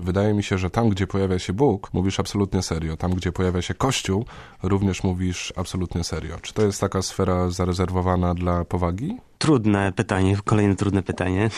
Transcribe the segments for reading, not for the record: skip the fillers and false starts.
Wydaje mi się, że tam, gdzie pojawia się Bóg, mówisz absolutnie serio. Tam, gdzie pojawia się Kościół, również mówisz absolutnie serio. Czy to jest taka sfera zarezerwowana dla powagi? Trudne pytanie, kolejne trudne pytanie.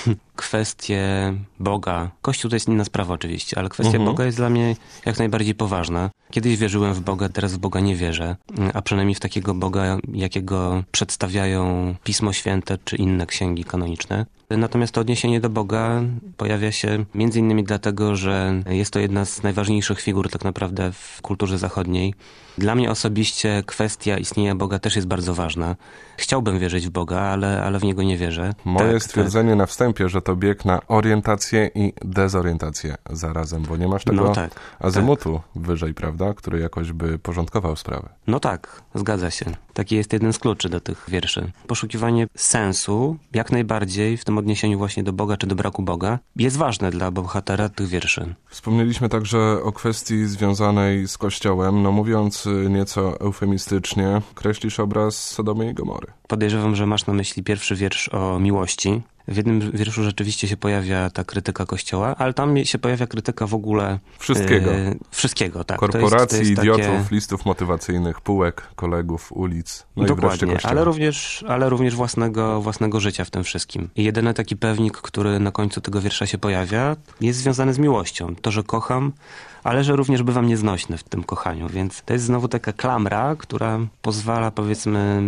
Kwestie Boga. Kościół to jest inna sprawa oczywiście, ale kwestia Boga jest dla mnie jak najbardziej poważna. Kiedyś wierzyłem w Boga, teraz w Boga nie wierzę. A przynajmniej w takiego Boga, jakiego przedstawiają Pismo Święte czy inne księgi kanoniczne. Natomiast to odniesienie do Boga pojawia się między innymi dlatego, że jest to jedna z najważniejszych figur tak naprawdę w kulturze zachodniej. Dla mnie osobiście kwestia istnienia Boga też jest bardzo ważna. Chciałbym wierzyć w Boga, ale w Niego nie wierzę. Moje stwierdzenie na wstępie, że to bieg na orientację i dezorientację zarazem, bo nie masz tego azymutu wyżej, prawda, który jakoś by porządkował sprawę. No tak, zgadza się. Taki jest jeden z kluczy do tych wierszy. Poszukiwanie sensu, jak najbardziej w tym odniesieniu właśnie do Boga czy do braku Boga, jest ważne dla bohatera tych wierszy. Wspomnieliśmy także o kwestii związanej z Kościołem. No mówiąc nieco eufemistycznie, kreślisz obraz Sodomy i Gomory. Podejrzewam, że masz na myśli pierwszy wiersz o miłości. W jednym wierszu rzeczywiście się pojawia ta krytyka Kościoła, ale tam się pojawia krytyka w ogóle... Wszystkiego. Wszystkiego, tak. Korporacji, to jest idiotów, takie... listów motywacyjnych, półek, kolegów, ulic, no Dokładnie, i wreszcie Kościoła. ale również własnego życia w tym wszystkim. I jedyny taki pewnik, który na końcu tego wiersza się pojawia, jest związany z miłością. To, że kocham, ale że również bywam nieznośny w tym kochaniu, więc to jest znowu taka klamra, która pozwala, powiedzmy,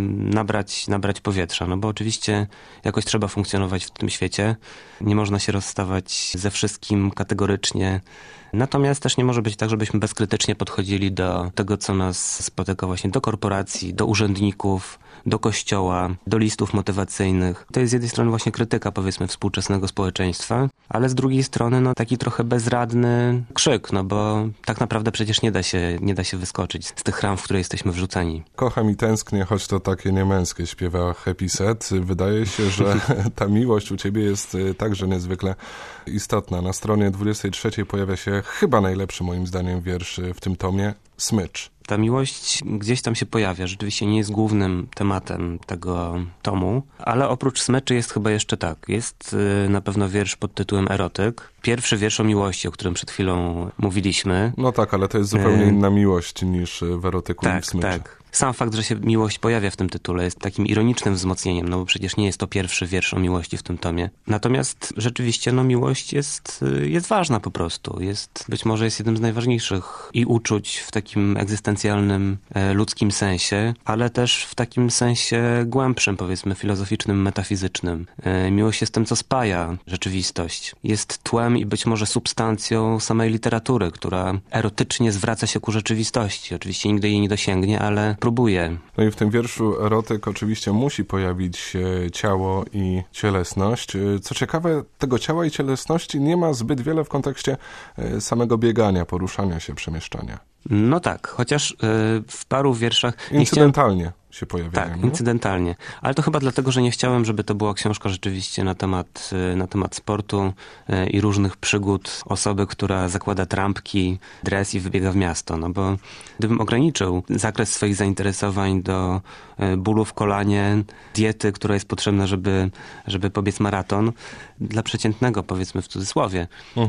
nabrać powietrza, no bo oczywiście jakoś trzeba funkcjonować w tym świecie, nie można się rozstawać ze wszystkim kategorycznie, natomiast też nie może być tak, żebyśmy bezkrytycznie podchodzili do tego, co nas spotyka właśnie do korporacji, do urzędników, do kościoła, do listów motywacyjnych. To jest z jednej strony właśnie krytyka, powiedzmy, współczesnego społeczeństwa, ale z drugiej strony no taki trochę bezradny krzyk, no bo tak naprawdę przecież nie da się wyskoczyć z tych ram, w które jesteśmy wrzuceni. Kocham i tęsknię, choć to takie niemęskie, śpiewa Happy Set. Wydaje się, że ta miłość u ciebie jest także niezwykle istotna. Na stronie 23 pojawia się chyba najlepszy moim zdaniem wiersz w tym tomie, Smycz. Ta miłość gdzieś tam się pojawia, rzeczywiście nie jest głównym tematem tego tomu, ale oprócz smyczy jest chyba jeszcze jest na pewno wiersz pod tytułem Erotyk. Pierwszy wiersz o miłości, o którym przed chwilą mówiliśmy. No tak, ale to jest zupełnie inna miłość niż w erotyku i w smyczy. Tak. Sam fakt, że się miłość pojawia w tym tytule jest takim ironicznym wzmocnieniem, no bo przecież nie jest to pierwszy wiersz o miłości w tym tomie. Natomiast rzeczywiście miłość jest ważna po prostu. Być może jest jednym z najważniejszych i uczuć w takim egzystencjalnym, ludzkim sensie, ale też w takim sensie głębszym, powiedzmy filozoficznym, metafizycznym. Miłość jest tym, co spaja rzeczywistość. Jest tłem i być może substancją samej literatury, która erotycznie zwraca się ku rzeczywistości. Oczywiście nigdy jej nie dosięgnie, ale próbuje. No i w tym wierszu erotyk oczywiście musi pojawić się ciało i cielesność. Co ciekawe, tego ciała i cielesności nie ma zbyt wiele w kontekście samego biegania, poruszania się, przemieszczania. No tak, chociaż w paru wierszach... Incydentalnie się pojawiają. Tak, incydentalnie. Ale to chyba dlatego, że nie chciałem, żeby to była książka rzeczywiście na temat sportu i różnych przygód osoby, która zakłada trampki, dres i wybiega w miasto. No bo gdybym ograniczył zakres swoich zainteresowań do bólu w kolanie, diety, która jest potrzebna, żeby pobiec maraton, dla przeciętnego, powiedzmy w cudzysłowie,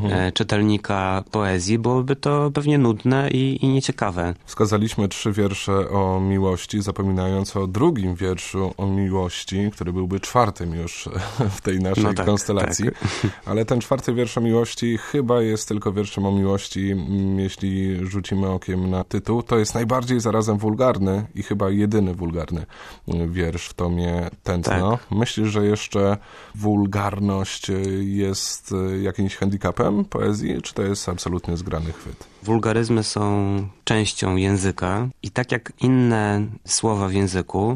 czytelnika poezji, byłoby to pewnie nudne i nieciekawe. Wskazaliśmy 3 wiersze o miłości, zapominając o drugim wierszu o miłości, który byłby 4. już w tej naszej konstelacji. Tak. Ale ten 4. wiersz o miłości chyba jest tylko wierszem o miłości, jeśli rzucimy okiem na tytuł. To jest najbardziej zarazem wulgarny i chyba jedyny wulgarny wiersz w tomie Tętno. Tak. Myślisz, że jeszcze wulgarność jest jakimś handicapem poezji, czy to jest absolutnie zgrany chwyt? Wulgaryzmy są częścią języka i tak jak inne słowa w języku,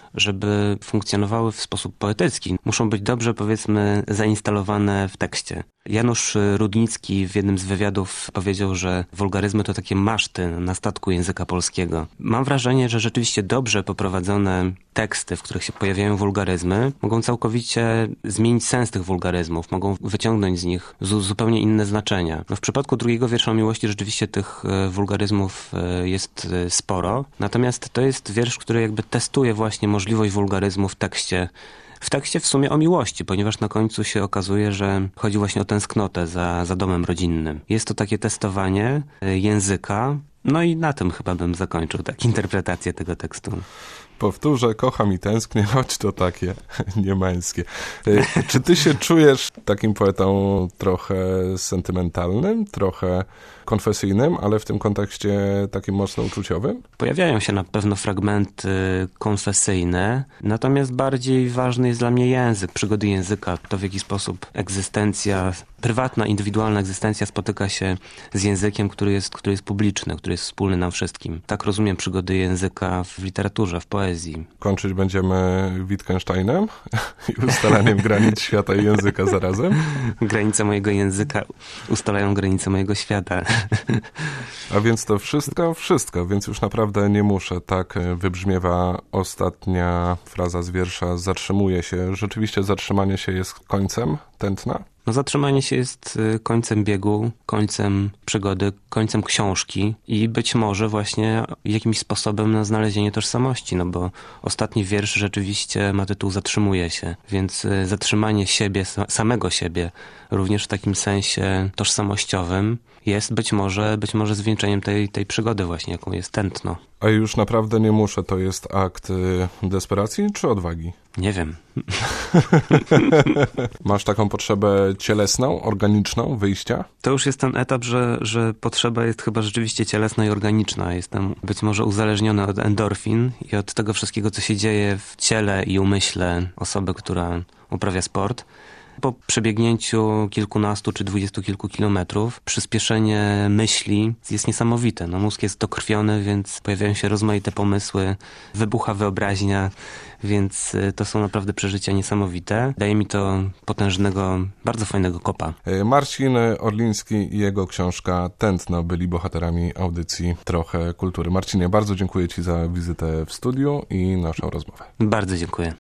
żeby funkcjonowały w sposób poetycki, muszą być dobrze, powiedzmy, zainstalowane w tekście. Janusz Rudnicki w jednym z wywiadów powiedział, że wulgaryzmy to takie maszty na statku języka polskiego. Mam wrażenie, że rzeczywiście dobrze poprowadzone teksty, w których się pojawiają wulgaryzmy, mogą całkowicie zmienić sens tych wulgaryzmów, mogą wyciągnąć z nich zupełnie inne znaczenia. No w przypadku drugiego wiersza o miłości rzeczywiście tych wulgaryzmów jest sporo, natomiast to jest wiersz, który jakby testuje właśnie możliwość wulgaryzmu w tekście w tekście w sumie o miłości, ponieważ na końcu się okazuje, że chodzi właśnie o tęsknotę za domem rodzinnym. Jest to takie testowanie języka, no i na tym chyba bym zakończył interpretację tego tekstu. Powtórzę, kocham i tęsknię, choć to takie niemęskie. Czy ty się czujesz takim poetą trochę sentymentalnym, trochę konfesyjnym, ale w tym kontekście takim mocno uczuciowym? Pojawiają się na pewno fragmenty konfesyjne, natomiast bardziej ważny jest dla mnie język, przygody języka, to w jaki sposób egzystencja, prywatna, indywidualna egzystencja spotyka się z językiem, który jest publiczny, który jest wspólny nam wszystkim. Tak rozumiem przygody języka w literaturze, w poezji. Kończyć będziemy Wittgensteinem i ustalaniem granic świata i języka zarazem? Granice mojego języka ustalają granice mojego świata. A więc to wszystko, więc już naprawdę nie muszę. Tak wybrzmiewa ostatnia fraza z wiersza. Zatrzymuje się. Rzeczywiście zatrzymanie się jest końcem tętna? No, zatrzymanie się jest końcem biegu, końcem przygody, końcem książki i być może właśnie jakimś sposobem na znalezienie tożsamości, no bo ostatni wiersz rzeczywiście ma tytuł Zatrzymuje się, więc zatrzymanie siebie, samego siebie, również w takim sensie tożsamościowym jest być może zwieńczeniem tej przygody właśnie, jaką jest tętno. A już naprawdę nie muszę, to jest akt desperacji czy odwagi? Nie wiem. Masz taką potrzebę cielesną, organiczną, wyjścia? To już jest ten etap, że potrzeba jest chyba rzeczywiście cielesna i organiczna. Jestem być może uzależniony od endorfin i od tego wszystkiego, co się dzieje w ciele i umyśle osoby, która uprawia sport. Po przebiegnięciu kilkunastu czy 20 kilku kilometrów przyspieszenie myśli jest niesamowite. No, mózg jest dokrwiony, więc pojawiają się rozmaite pomysły, wybucha wyobraźnia, więc to są naprawdę przeżycia niesamowite. Daje mi to potężnego, bardzo fajnego kopa. Marcin Orliński i jego książka Tętno byli bohaterami audycji Trochę Kultury. Marcinie, bardzo dziękuję Ci za wizytę w studiu i naszą rozmowę. Bardzo dziękuję.